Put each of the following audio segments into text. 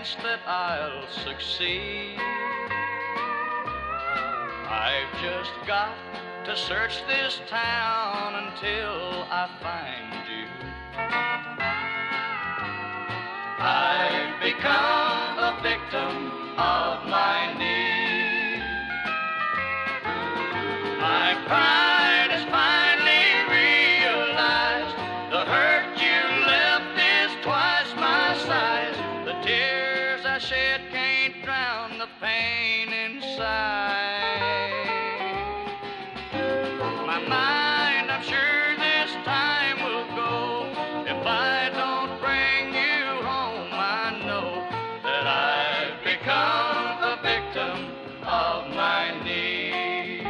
chance that I'll succeed. I've just got to search this town until I find you. I've become a victim of my need. My pride has finally realized the hurt you left is twice my size. The tears I shed can't drown the pain inside. My mind, I'm sure this time will go. If I don't bring you home, I know that I've become a victim of my need.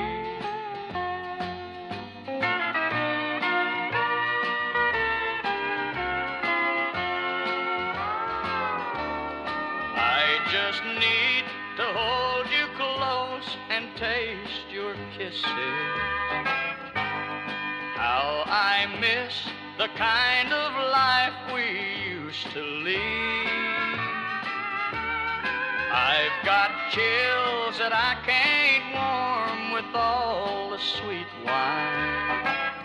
I just need to hold you close and taste your kisses. How I miss the kind of life we used to lead. I've got chills that I can't warm with all the sweet wine.